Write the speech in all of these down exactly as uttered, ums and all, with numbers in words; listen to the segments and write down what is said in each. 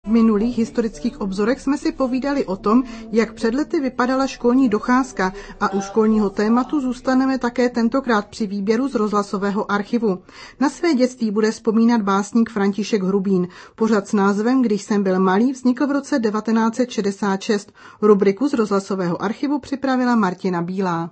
V minulých historických obzorech jsme si povídali o tom, jak před lety vypadala školní docházka a u školního tématu zůstaneme také tentokrát při výběru z rozhlasového archivu. Na své dětství bude vzpomínat básník František Hrubín. Pořad s názvem Když jsem byl malý vznikl v roce devatenáct set šedesát šest. Rubriku z rozhlasového archivu připravila Martina Bílá.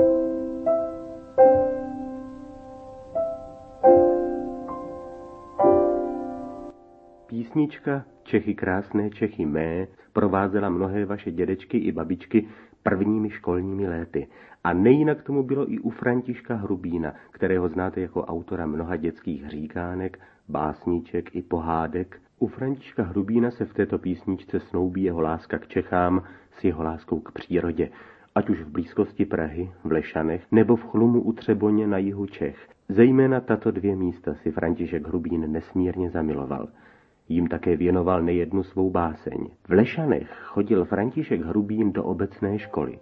Písnička Čechy krásné, Čechy mé provázela mnohé vaše dědečky i babičky prvními školními léty. A nejinak tomu bylo i u Františka Hrubína, kterého znáte jako autora mnoha dětských říkánek, básníček i pohádek. U Františka Hrubína se v této písničce snoubí jeho láska k Čechám s jeho láskou k přírodě, ať už v blízkosti Prahy, v Lešanech, nebo v Chlumu u Třeboně na jihu Čech. Zejména tato dvě místa si František Hrubín nesmírně zamiloval. Jím také věnoval nejednu svou báseň. V Lešanech chodil František Hrubín do obecné školy.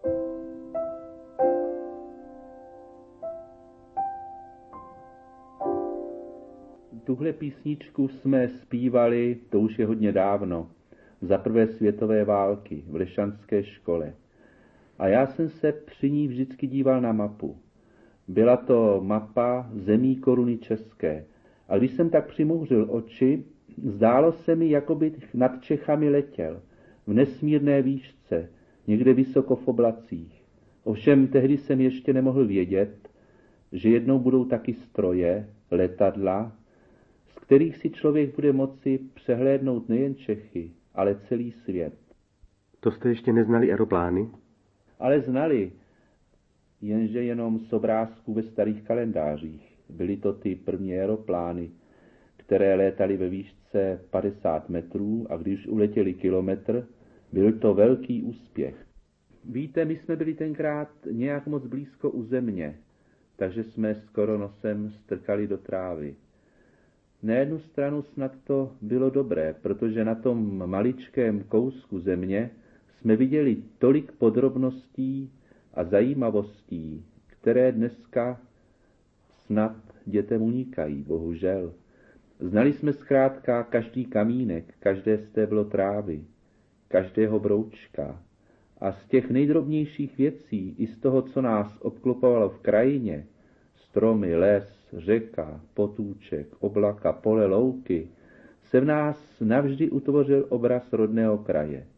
Tuhle písničku jsme zpívali, to už je hodně dávno, za prvé světové války v Lešanské škole. A já jsem se při ní vždycky díval na mapu. Byla to mapa zemí koruny české. A když jsem tak přimouřil oči, zdálo se mi, jako bych nad Čechami letěl, v nesmírné výšce, někde vysoko v oblacích. Ovšem tehdy jsem ještě nemohl vědět, že jednou budou taky stroje, letadla, z kterých si člověk bude moci přehlédnout nejen Čechy, ale celý svět. To jste ještě neznali aeroplány? Ale znali, jenže jenom z obrázků ve starých kalendářích. Byly to ty první aeroplány, které létaly ve výšce padesát metrů a když uletěli kilometr, byl to velký úspěch. Víte, my jsme byli tenkrát nějak moc blízko u země, takže jsme skoro nosem strkali do trávy. Na jednu stranu snad to bylo dobré, protože na tom maličkém kousku země jsme viděli tolik podrobností a zajímavostí, které dneska snad dětem unikají, bohužel. Znali jsme zkrátka každý kamínek, každé stéblo trávy, každého broučka a z těch nejdrobnějších věcí, i z toho, co nás obklopovalo v krajině, stromy, les, řeka, potůček, oblaka, pole, louky, se v nás navždy utvořil obraz rodného kraje.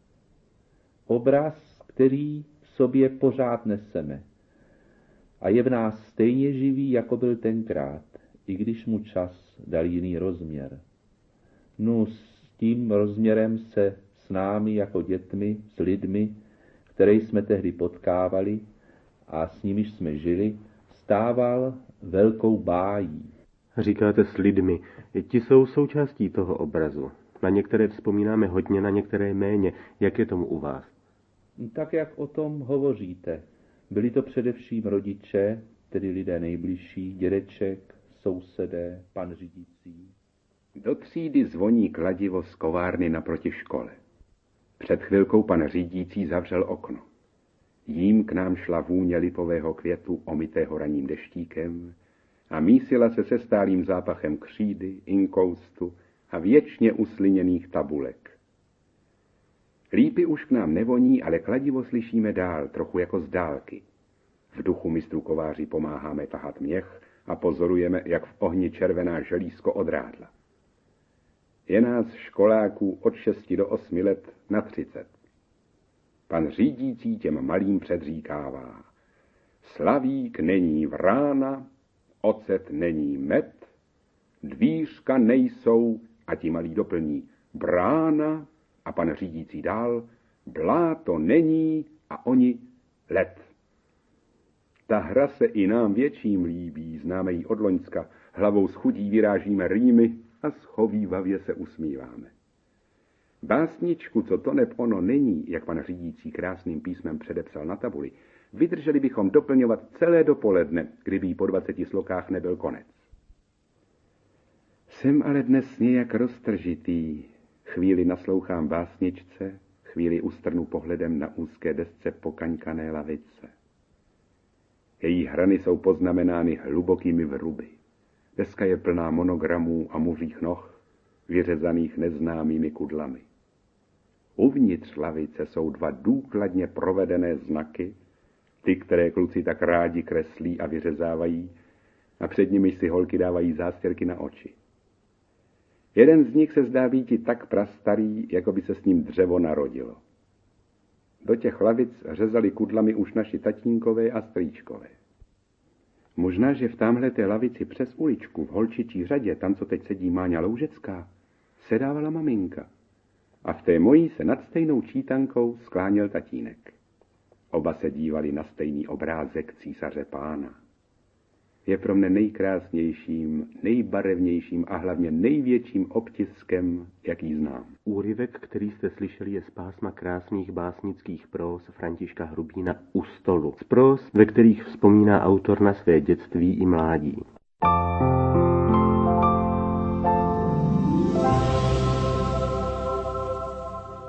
Obraz, který v sobě pořád neseme a je v nás stejně živý, jako byl tenkrát, i když mu čas dal jiný rozměr. No s tím rozměrem se s námi jako dětmi, s lidmi, které jsme tehdy potkávali a s nimiž jsme žili, stával velkou bájí. Říkáte s lidmi, ti jsou součástí toho obrazu. Na některé vzpomínáme hodně, na některé méně. Jak je tomu u vás? Tak, jak o tom hovoříte. Byli to především rodiče, tedy lidé nejbližší, dědeček, sousedé, pan řídící. Do třídy zvoní kladivo z kovárny naproti škole. Před chvilkou pan řídící zavřel okno. Jím k nám šla vůně lipového květu, omytého raním deštíkem, a mísila se se stálým zápachem křídy, inkoustu a věčně usliněných tabulek. Lípy už k nám nevoní, ale kladivo slyšíme dál, trochu jako z dálky. V duchu mistru kováři pomáháme tahat měch a pozorujeme, jak v ohni červená želízko odrádla. Je nás školáků od šesti do osmi let na třicet. Pan řídící těm malým předříkává: slavík není vrána, ocet není med, dvířka nejsou, a ti malí doplní, brána, a pan řídící dál, bláto není, a oni led. Ta hra se i nám větším líbí, známe ji od loňska, hlavou s chutí vyrážíme rýmy a schovívavě se usmíváme. Básničku, co to neb ono není, jak pan řídící krásným písmem předepsal na tabuli, vydrželi bychom doplňovat celé dopoledne, kdyby jí po dvaceti slokách nebyl konec. Jsem ale dnes nějak roztržitý. Chvíli naslouchám básničce, chvíli ustrnu pohledem na úzké desce pokaňkané lavice. Její hrany jsou poznamenány hlubokými vruby. Deska je plná monogramů a mužích noh, vyřezaných neznámými kudlami. Uvnitř lavice jsou dva důkladně provedené znaky, ty, které kluci tak rádi kreslí a vyřezávají, a před nimi si holky dávají zástěrky na oči. Jeden z nich se zdá být tak prastarý, jako by se s ním dřevo narodilo. Do těch lavic řezali kudlami už naši tatínkové a strýčkové. Možná, že v támhleté lavici přes uličku v holčičí řadě, tam, co teď sedí Máňa Loužecká, sedávala maminka. A v té mojí se nad stejnou čítankou skláněl tatínek. Oba se dívali na stejný obrázek císaře pána. Je pro mne nejkrásnějším, nejbarevnějším a hlavně největším obtiskem, jaký znám. Úryvek, který jste slyšeli, je z pásma krásných básnických próz Františka Hrubýna U stolu. Z próz, ve kterých vzpomíná autor na své dětství i mládí.